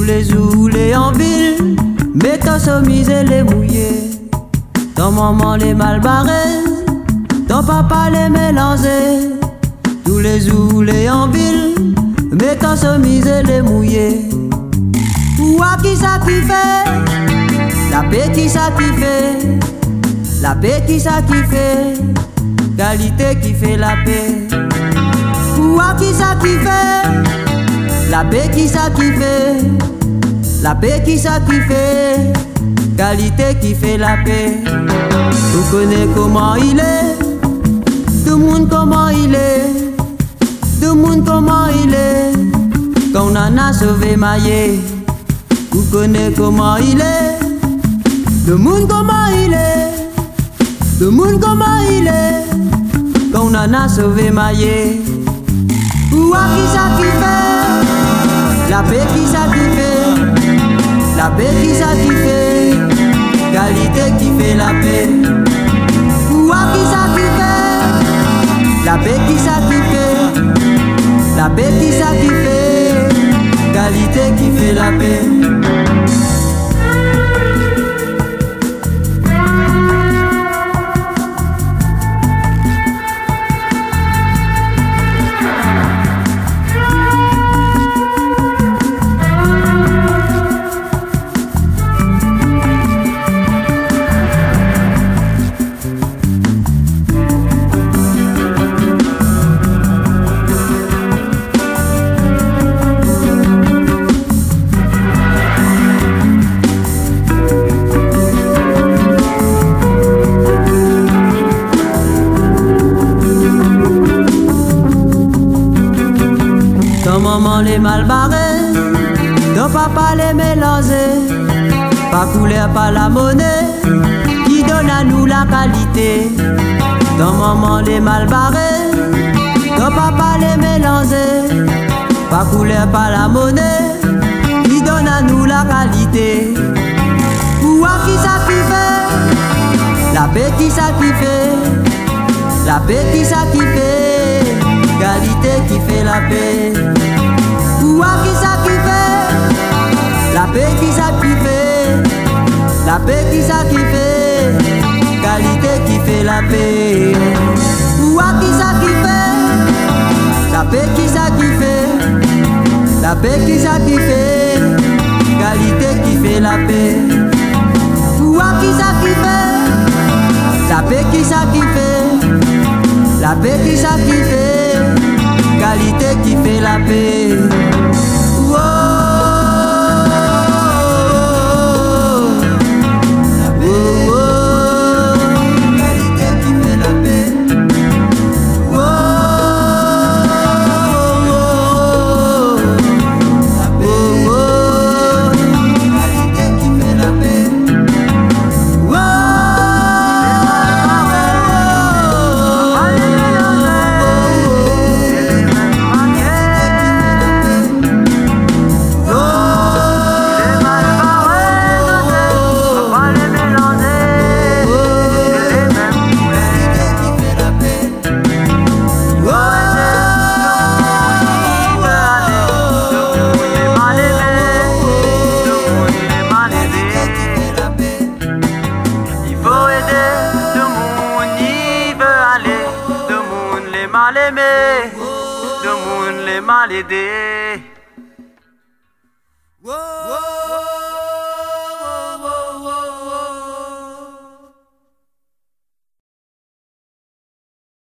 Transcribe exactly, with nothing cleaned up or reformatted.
les zoulés en ville, mais ton chemise les mouillés, ton maman les mal barrés, ton papa les mélangés. Tous les zoulés en ville, mais ton chemise les mouillés. Ouah qui ça qui fait, la paix qui ça qui fait, la paix qui ça qui fait, qualité qui fait la paix. Ouah qui ça qui fait, la paix qui ça qui fait, la paix qui ça qui fait, qualité qui fait la paix. Vous connaissez comment il est, tout le monde comment il est, tout le monde comment il est, quand on en a sauvé Maillé. Vous connaissez comment il est, le monde comment il est, le monde comment il est, quand on en a sauvé Maillé. Ouah qui ça qui fait, la paix qui ça qui fait, la paix qui ça qui fait, qualité qui fait la paix. Ouah qui ça qui fait, la paix qui ça qui fait, la paix qui ça qui fait, qualité qui fait la paix. Ton maman les mal barrés, ton papa les mélangés, pas couleur pas la monnaie, qui donne à nous la qualité. Ton maman les mal barrés, ton papa les mélangés, pas couleur pas la monnaie, qui donne à nous la qualité. Ouah qui ça qui fait, la paix qui ça qui fait, la paix qui ça qui fait, qualité qui fait la paix. Ouah qui ça qui fait, la paix qui ça qui fait, la paix qui ça qui fait, qualité qui fait la paix. Ouah qui ça qui fait, la paix qui ça qui fait, la paix qui ça qui fait, qualité qui fait la paix. Ouah qui ça qui fait, la paix qui ça qui fait, la paix qui ça qui fait, qualité qui fait la paix. Mal aimé, de monde les mal aidés.